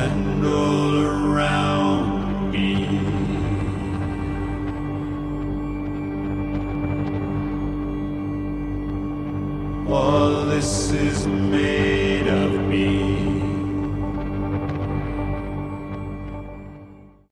and all around me. All this is made of me.